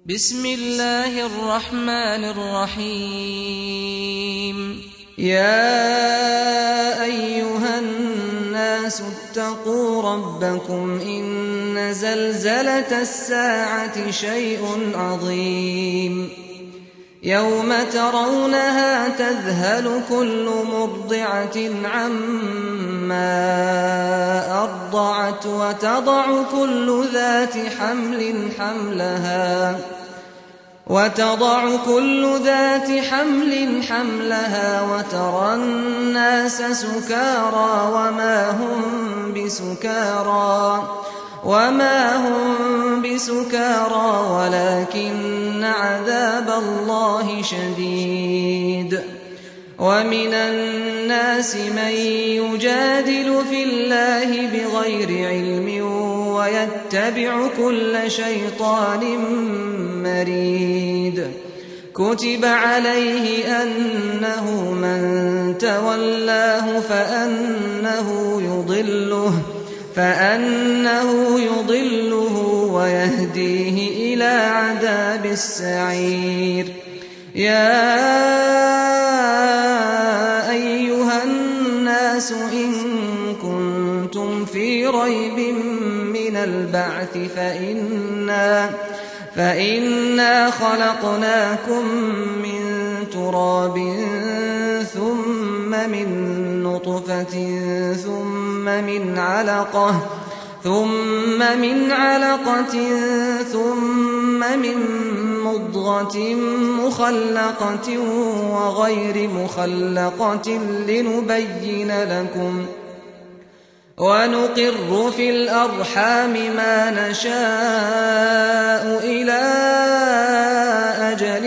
بسم الله الرحمن الرحيم. يا أيها الناس اتقوا ربكم إن زلزلة الساعة شيء عظيم يوم ترونها تذهل كل مرضعة عما أرضعت وتضع كل ذات حمل حملها وترى الناس سكارى وما هم بسكارى ولكن عذاب الله شديد. ومن الناس من يجادل في الله بغير علم ويتبع كل شيطان مريد. كتب عليه أنه من تولاه فأنه يضله ويهديه إلى عذاب السعير. يا أيها الناس إن كنتم في ريب من البعث فإنا خلقناكم من تراب ثم من نطفة ثم من علقة ثم من مضغة مخلقة وغير مخلقة لنبين لكم، ونقر في الأرحام ما نشاء إلى أجل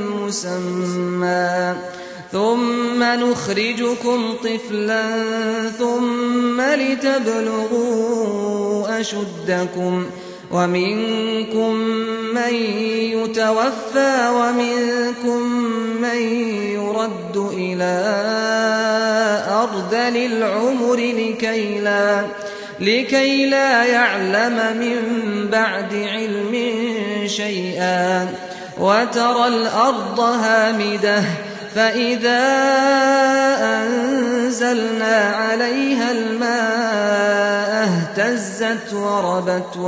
مسمى ثم نخرجكم طفلا ثم لتبلغوا أشدكم، ومنكم من يتوفى ومنكم من يرد إلى أرذل العمر لكي لا يعلم من بعد علم شيئا. وترى الأرض هامدة فإذا أنزلنا عليها الماء اهتزت وربت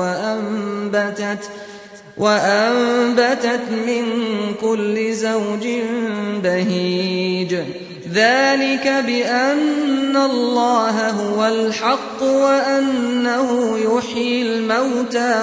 وأنبتت من كل زوج بهيج. ذلك بأن الله هو الحق وأنه يحيي الموتى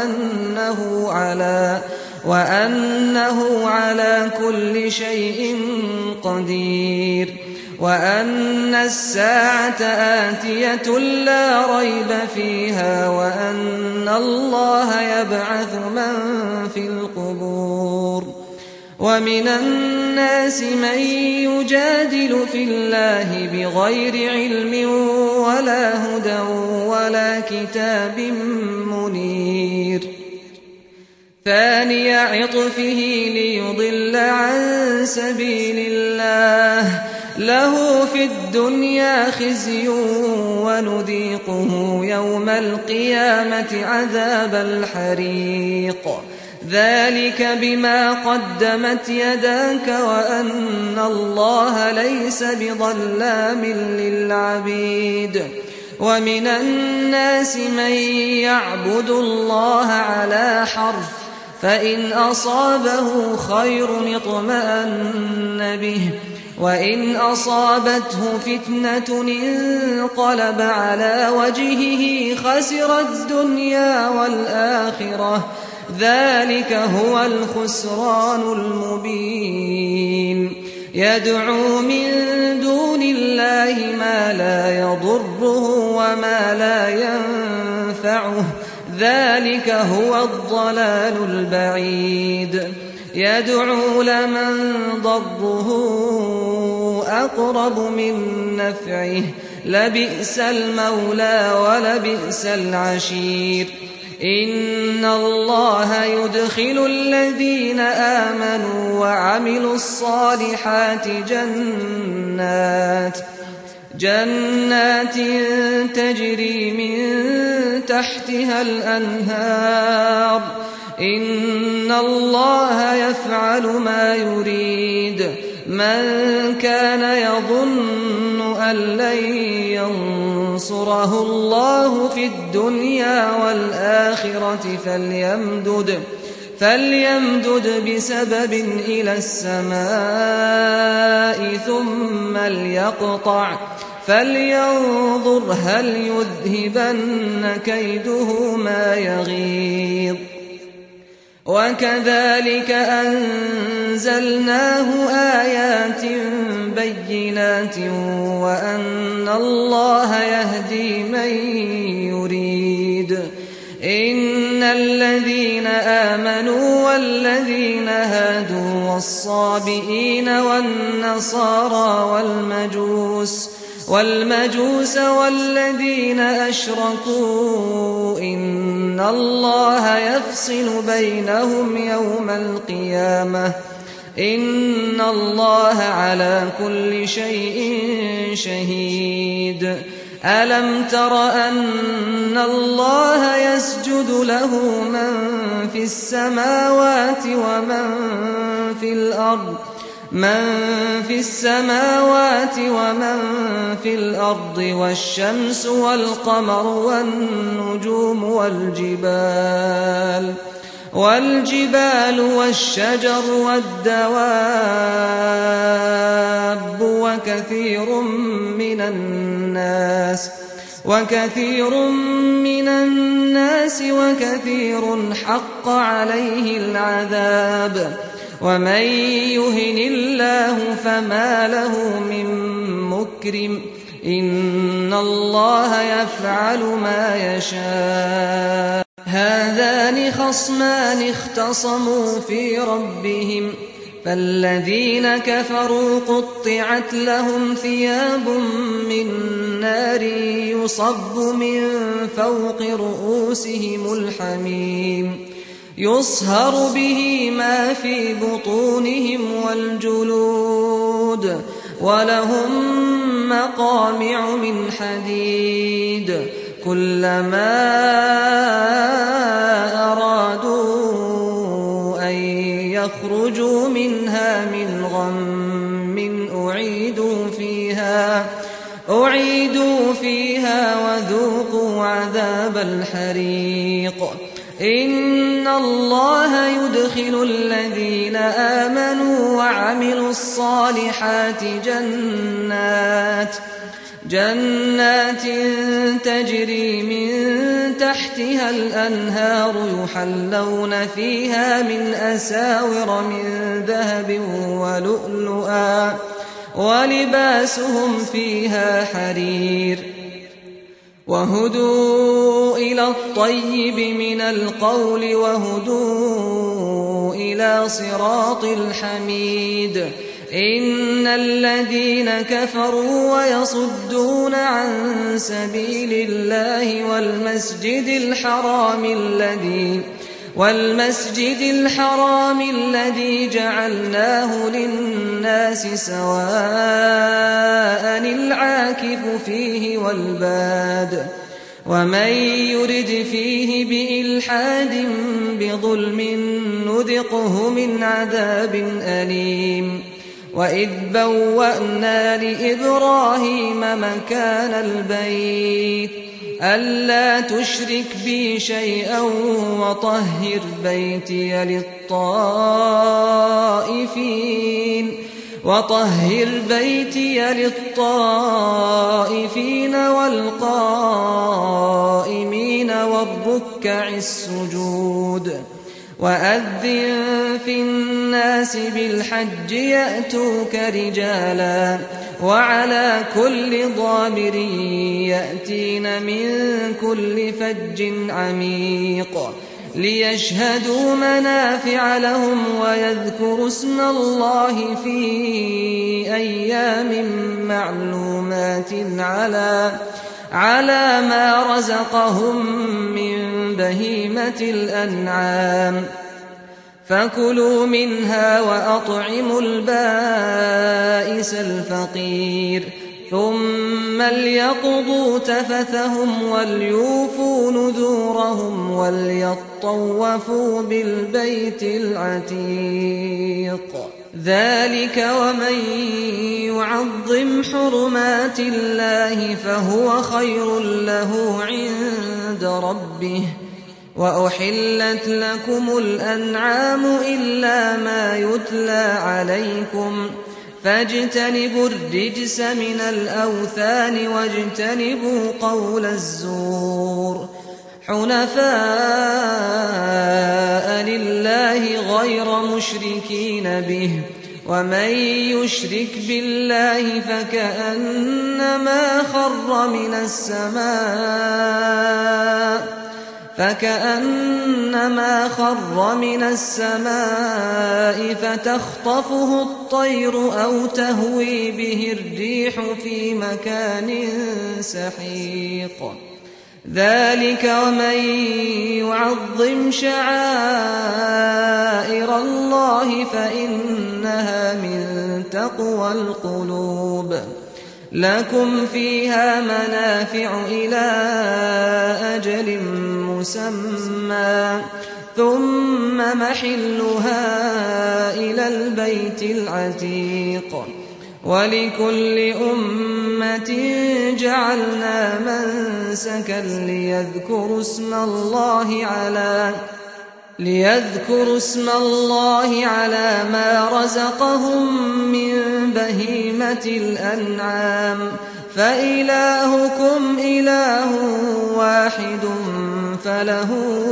وأنه على كل شيء قدير، وأن الساعة آتية لا ريب فيها، وأن الله يبعث من في القبور. ومن الناس من يجادل في الله بغير علم ولا هدى ولا كتاب منير. ثاني عطفه ليضل عن سبيل الله له في الدنيا خزي ونذيقه يوم القيامة عذاب الحريق. ذلك بما قدمت يداك وأن الله ليس بظلام للعبيد. ومن الناس من يعبد الله على حرف فإن أصابه خير اطمأن به وإن أصابته فتنة انقلب على وجهه خسر الدنيا والآخرة. ذلك هو الخسران المبين. يدعو من دون الله ما لا يضره وما لا ينفعه، ذلك هو الضلال البعيد. يدعو لمن ضره أقرب من نفعه، لبئس المولى ولبئس العشير. إن الله يدخل الذين آمنوا وعملوا الصالحات جنات تجري من تحتها الأنهار إن الله يفعل ما يريد من كان يظن أن لن ينصره الله في الدنيا والآخرة فليمدد بسبب إلى السماء ثم ليقطع فلينظر هل يذهبن كيده ما يغيظ وكذلك أنزلناه آيات بينات وأن الله يهدي من يريد إن الذين آمنوا والذين هادوا والصابئين والنصارى والمجوس والذين أشركوا إن الله يفصل بينهم يوم القيامة إن الله على كل شيء شهيد ألم تر أن الله يسجد له من في السماوات ومن في الأرض والشمس والقمر والنجوم والجبال والشجر والدواب وكثير من الناس وكثير حق عليه العذاب ومن يهن الله فما له من مكرم إن الله يفعل ما يشاء هذان خصمان اختصموا في ربهم فالذين كفروا قطعت لهم ثياب من نار يصب من فوق رؤوسهم الحميم يصهر به ما في بطونهم والجلود ولهم مقامع من حديد كلما أرادوا أن يخرجوا منها من غم أعيدوا فيها وذوقوا عذاب الحريق إن الله يدخل الذين آمنوا وعملوا الصالحات جنات تجري من تحتها الأنهار يحلون فيها من أساور من ذهب ولؤلؤا ولباسهم فيها حرير وهدوا إلى الطيب من القول وهدوا إلى صراط الحميد إن الذين كفروا ويصدون عن سبيل الله والمسجد الحرام الذي جعلناه للناس سواء العاكف فيه والباد ومن يرد فيه بإلحاد بظلم نذقه من عذاب أليم وإذ بوأنا لإبراهيم مكان البيت ألا تشرك بي شيئا وطهر بيتي للطائفين والقائمين والركع السجود وأذن في الناس بالحج يأتوك رجالا وعلى كل ضامر يأتين من كل فج عميق ليشهدوا منافع لهم ويذكروا اسم الله في أيام معلومات على ما رزقهم من بهيمة الأنعام فكلوا منها وأطعموا البائس الفقير ثم ليقضوا تفثهم وليوفوا نذورهم وليطوفوا بالبيت العتيق. ذلك ومن يعظم حرمات الله فهو خير له عند ربه. وأحلت لكم الأنعام إلا ما يتلى عليكم فاجتنبوا الرجس من الأوثان واجتنبوا قول الزور حنفاء لله غير مشركين به. ومن يشرك بالله فكأنما خر من السماء فتخطفه الطير أو تهوي به الريح في مكان سحيق. ذلك ومن يعظم شعائر الله فإنها من تقوى القلوب. لكم فيها منافع إلى أجل مسمى ثم محلها إلى البيت العتيق. ولكل أمة جعلنا منسكا ليذكروا اسم الله على ما رزقهم من بهيمة الأنعام فإلهكم إله واحد فله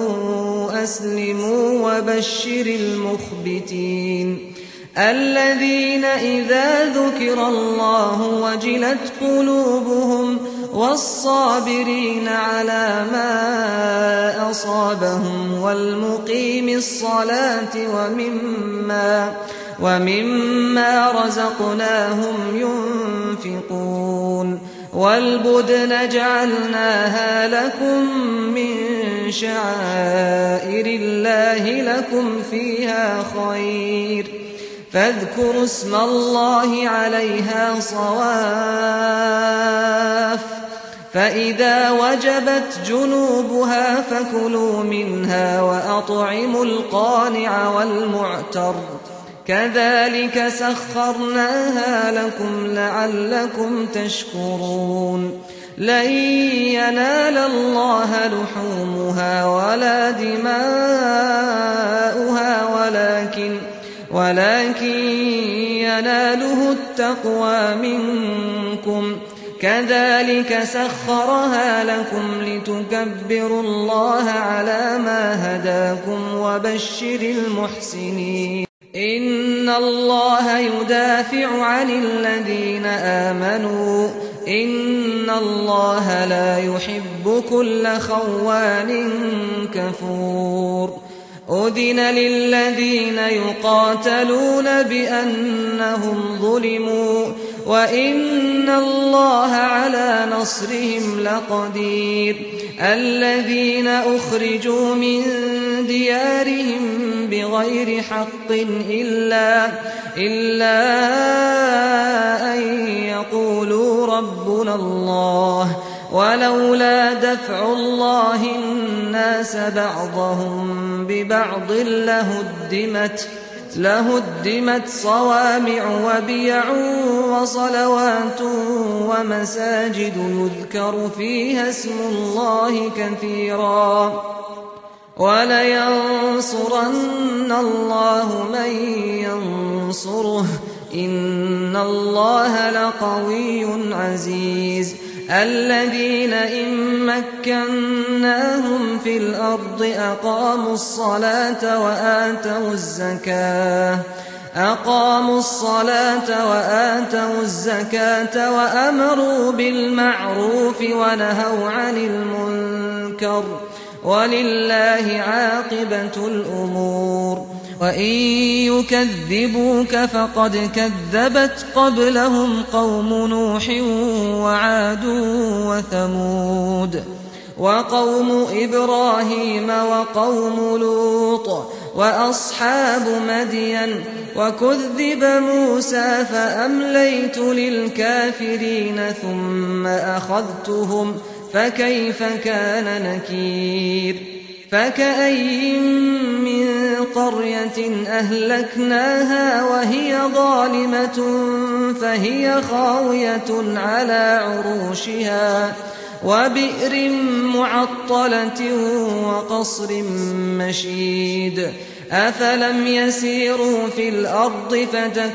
أسلموا وبشر المخبتين الذين إذا ذكر الله وجلت قلوبهم والصابرين على ما أصابهم والمقيم الصلاة ومما رزقناهم ينفقون. والبدن جعلناها لكم من شعائر الله لكم فيها خير فاذكروا اسم الله عليها صواف. فإذا وجبت جنوبها فكلوا منها وأطعموا القانع والمعتر كذلك سخرناها لكم لعلكم تشكرون. لن ينال الله لحومها ولا دماؤها ولكن يناله التقوى منكم. كذلك سخرها لكم لتكبروا الله على ما هداكم وبشر المحسنين. إن الله يدافع عن الذين آمنوا إن الله لا يحب كل خوان كفور. أذن للذين يقاتلون بأنهم ظلموا وإن الله على نصرهم لقدير. الذين أخرجوا من ديارهم بغير حق إلا أن يقولوا ربنا الله ولولا دفع الله الناس بعضهم ببعض لهدمت صوامع وبيع وصلوات ومساجد يذكر فيها اسم الله كثيرا ولينصرن الله من ينصره إن الله لقوي عزيز. الذين إن مكناهم في الأرض أقاموا الصلاة وآتوا الزكاة وأمروا بالمعروف ونهوا عن المنكر ولله عاقبة الأمور. وإن يكذبوك فقد كذبت قبلهم قوم نوح وعاد وثمود وقوم إبراهيم وقوم لوط وأصحاب مدين وكذب موسى فأمليت للكافرين ثم أخذتهم فكيف كان نكير فكأي من قرية أهلكناها وهي ظالمة فهي خاوية على عروشها وبئر معطلة وقصر مشيد أفلم يسيروا في الأرض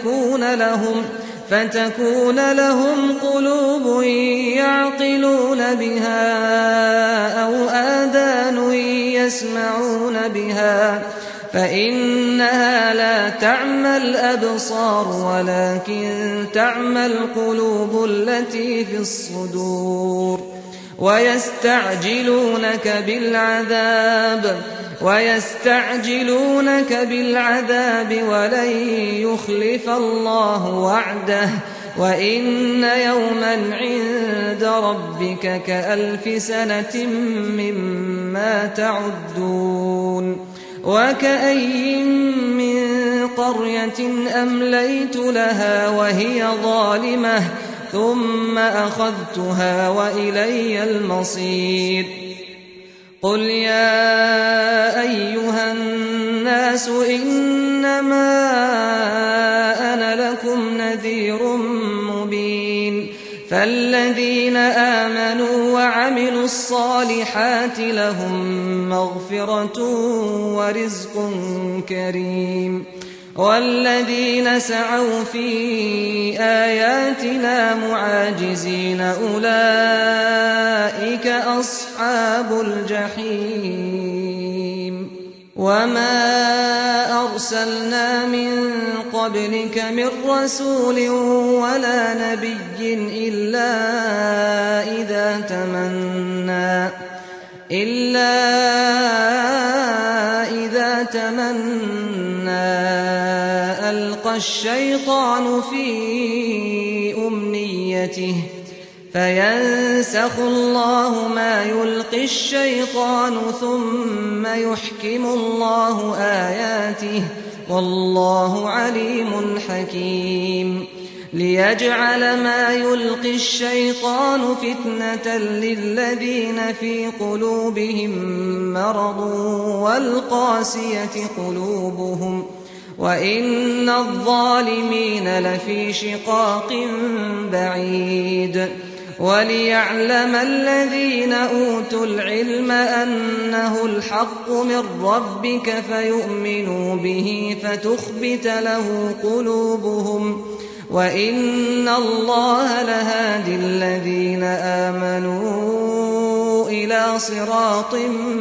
فتكون لهم قلوب يعقلون بها أو آذان يسمعون بها فإنها لا تعمى الأبصار ولكن تعمى القلوب التي في الصدور ويستعجلونك بالعذاب ولن يخلف الله وعده وإن يوما عند ربك كألف سنة مما تعدون وكأي من قرية أمليت لها وهي ظالمة ثم أخذتها وإلي المصير قل يا أيها الناس إنما أنا لكم نذير مبين فالذين آمنوا وعملوا الصالحات لهم مغفرة ورزق كريم والذين سعوا في آياتنا معاجزين أولئك أصحاب الجحيم وما أرسلنا من قبلك من رسول ولا نبي إلا إذا تمنى ألقى الشيطان في أمنيته فينسخ الله ما يلقي الشيطان ثم يحكم الله آياته والله عليم حكيم ليجعل ما يلقي الشيطان فتنة للذين في قلوبهم مرض والقاسية قلوبهم وإن الظالمين لفي شقاق بعيد وليعلم الذين أوتوا العلم أنه الحق من ربك فيؤمنوا به فتخبت له قلوبهم وإن الله لهادي الذين آمنوا إلى صراط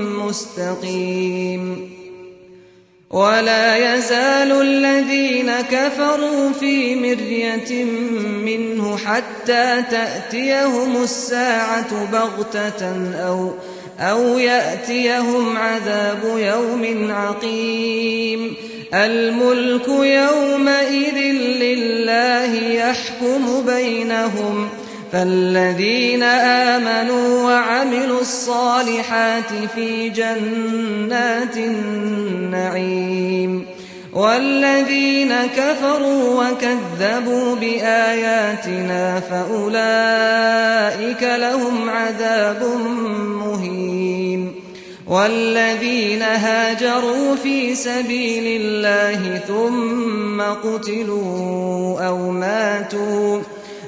مستقيم ولا يزال الذين كفروا في مرية منه حتى تأتيهم الساعة بغتة أو يأتيهم عذاب يوم عقيم الملك يومئذ لله يحكم بينهم فالذين آمنوا وعملوا الصالحات في جنات النعيم والذين كفروا وكذبوا بآياتنا فأولئك لهم عذاب مهين والذين هاجروا في سبيل الله ثم قتلوا أو ماتوا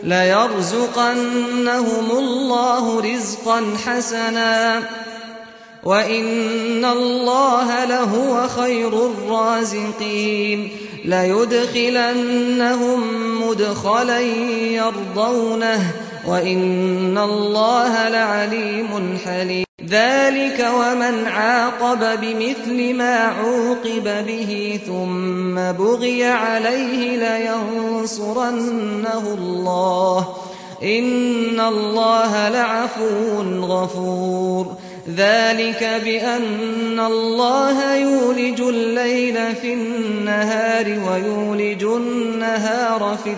ليرزقنهم الله رزقا حسنا وإن الله لهو خير الرازقين ليدخلنهم مدخلا يرضونه وإن الله لعليم حليم ذلك ومن عاقب بمثل ما عوقب به ثم بغي عليه لينصرنه الله إن الله لعفو غفور ذلك بأن الله يولج الليل في النهار ويولج النهار في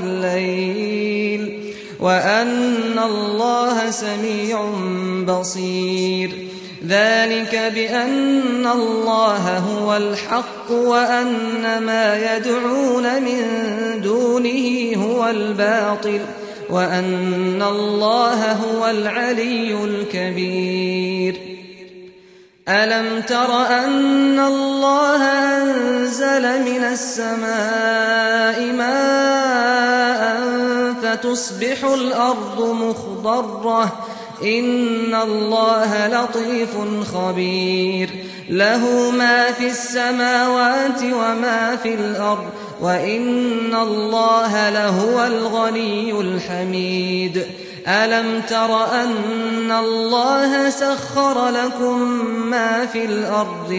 الليل وأن الله سميع بصير ذلك بأن الله هو الحق وأن ما يدعون من دونه هو الباطل وأن الله هو العلي الكبير ألم تر أن الله أنزل من السماء ماء فتصبح الأرض مخضرة إن الله لطيف خبير له ما في السماوات وما في الأرض وإن الله لهو الغني الحميد ألم تر أن الله سخر لكم ما في الأرض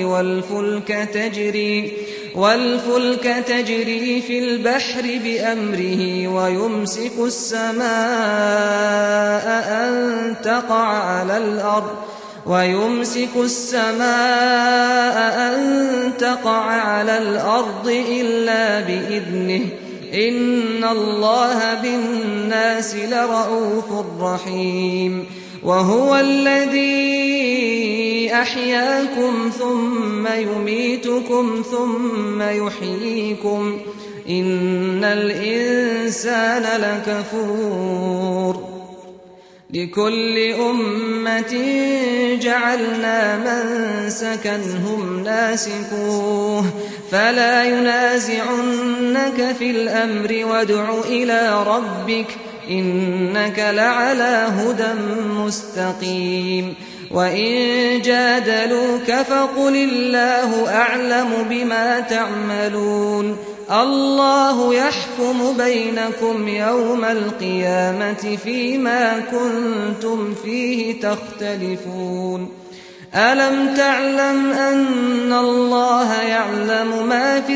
والفلك تجري في البحر بأمره ويمسك السماء أن تقع على الأرض إلا بإذنه إن الله بالناس لرءوف رحيم وهو الذي أحياكم ثم يميتكم ثم يحييكم إن الإنسان لكفور لكل أمة جعلنا منسكا هم ناسكوه فلا ينازعنك في الأمر وادع إلى ربك إنك لعلى هدى مستقيم وإن جادلوك فقل الله أعلم بما تعملون الله يحكم بينكم يوم القيامة فيما كنتم فيه تختلفون ألم تعلم أن الله يعلم ما في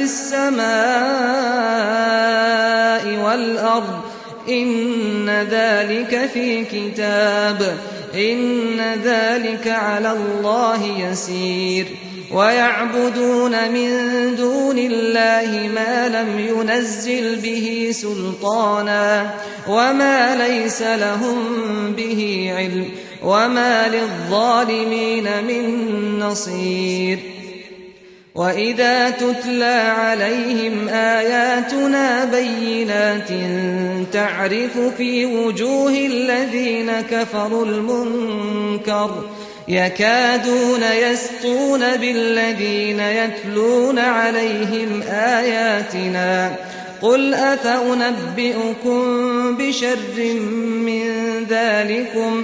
السماء والأرض إن ذلك في كتاب إن ذلك على الله يسير ويعبدون من دون الله ما لم ينزل به سلطانا وما ليس لهم به علم وما للظالمين من نصير وإذا تتلى عليهم آياتنا بينات تعرف في وجوه الذين كفروا المنكر يكادون يسطون بالذين يتلون عليهم آياتنا قل أفأنبئكم بشر من ذلكم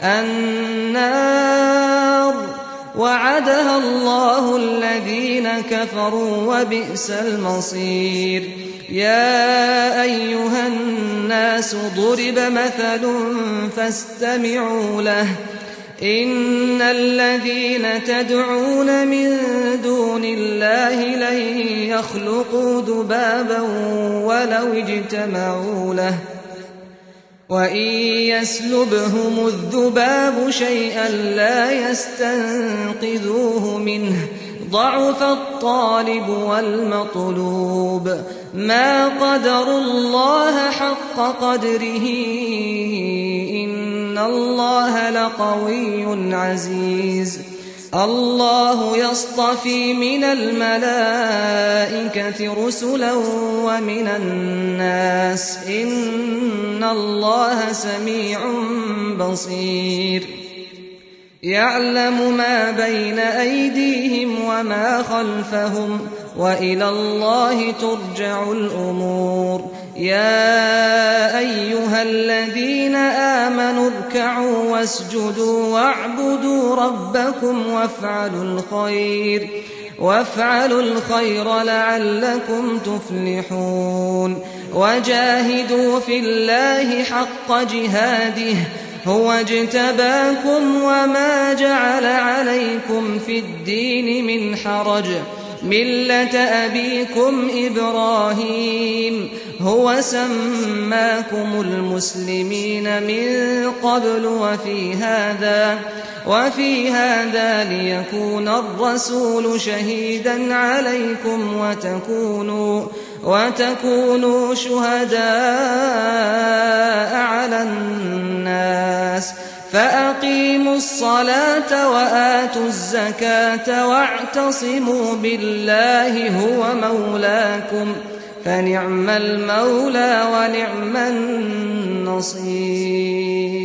النار وعدها الله الذين كفروا وبئس المصير يا أيها الناس ضرب مثل فاستمعوا له إن الذين تدعون من دون الله لن يخلقوا ذبابا ولو اجتمعوا له وإن يسلبهم الذباب شيئا لا يستنقذوه منه ضعف الطالب والمطلوب ما قدروا الله حق قدره إن الله لقوي عزيز الله يصطفي من الملائكة رسلا ومن الناس إن الله سميع بصير يعلم ما بين أيديهم وما خلفهم وإلى الله ترجع الأمور يا أيها الذين آمنوا اركعوا واسجدوا واعبدوا ربكم وافعلوا الخير لعلكم تفلحون وجاهدوا في الله حق جهاده هو اجتباكم وما جعل عليكم في الدين من حرج ملة أبيكم إبراهيم هو سماكم المسلمين من قبل وفي هذا ليكون الرسول شهيدا عليكم وتكونوا شهداء على الناس فأقيموا الصلاة وآتوا الزكاة واعتصموا بالله هو مولاكم فنعم المولى ونعم النصير.